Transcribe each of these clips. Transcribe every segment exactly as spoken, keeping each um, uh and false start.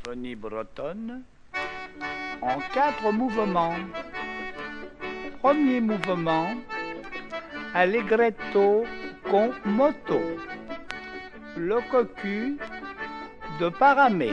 symphonie bretonne en quatre mouvements. Premier mouvement, allegretto con moto, le cocu de Paramé.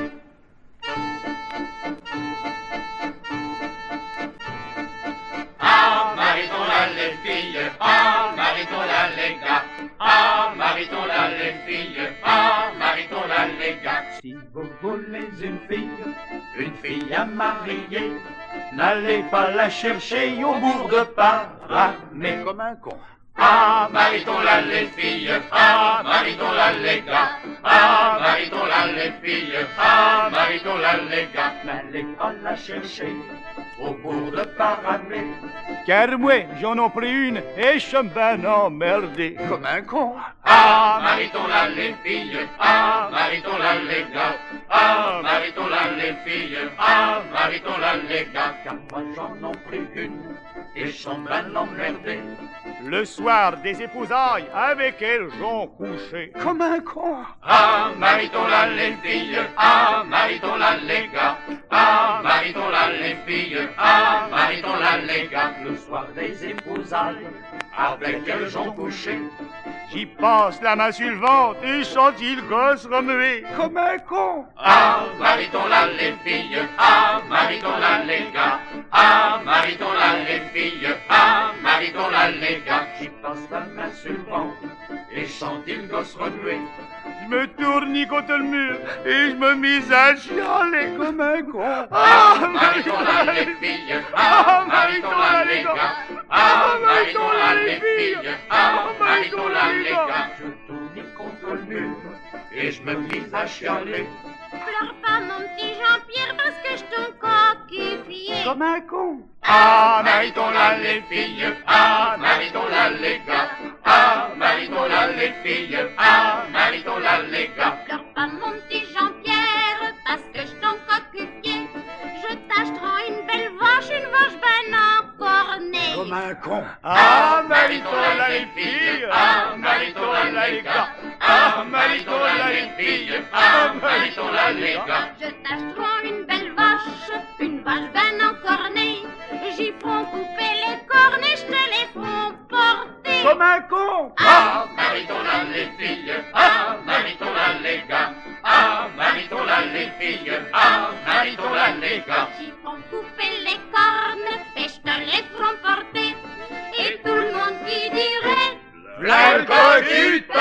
Ah, mariton là les filles, ah, mariton là les gars, ah, mariton là les filles, ah, mariton là les gars. Si vous voulez une fille, une fille à marier, n'allez pas la chercher au bourg de Paramé. Comme un con. Ah, mariton là les filles, ah, mariton là les gars, ah, mariton là les filles, ah, mariton là les gars. N'allez pas la chercher au bourg de Paramé. Car moi, j'en ai pris une et je suis ben emmerdé. Comme un con. Ah, mariton là les filles, ah, mariton là les gars, ah, mariton là les filles, ah, mariton là les gars. Car moi j'en ai pris une et je suis ben emmerdé. Le soir des épousailles, avec elle, j'en couché. Comme un con. Ah, mariton là les filles, ah, mariton là les gars, ah, mariton là les filles, ah, mariton là les gars. Le soir des épousailles, avec elle j'en couché. J'y passe la main sur le ventre et sentis le gosse remuer. Comme un con. Ah, mariton là les filles, ah, mariton là les gars, ah, mariton là les filles, ah, mariton là les gars. J'y passe la main sur le ventre et sentis le gosse remuer. Je me tourne contre le mur et je me mis à chialer comme un con. Ah, mariton là les filles, ah, mariton là les gars, ah, mariton là les filles, ah, mariton là les gars. Je tournais contre le mur et je me mis à chialer. Pleure pas mon petit Jean-Pierre parce que je t'en coquifié. Comme un con. Ah, mariton là les filles, ah, mariton là les gars, ah, mariton là les filles, ah, mariton là les gars. Pleure pas mon petit Jean-Pierre parce que je t'en coquifié. Je t'achèterai une belle vache, une vache ben encornée. Comme un con. Ah, mariton là les filles, ah, mariton là les gars, ah, mariton là les filles, ah, mariton là les gars. Je t'achèterai une belle vache, une vache ben encornée. J'y feront couper les cornes et je te les feront porter. Comme un con. Ah, mariton là les filles, ah, mariton là les gars, ah, mariton là les filles, ah, mariton là les gars. J'y feront couper les cornes et je te les feront porter. Et tout le monde qui dirait V'là le cocu de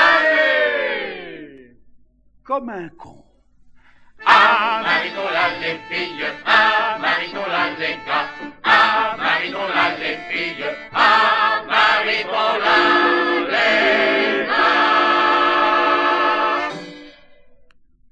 Paramé. Comme un con. Ah, mariton là les filles, ah, mariton là les gars, ah, mariton là les filles, ah,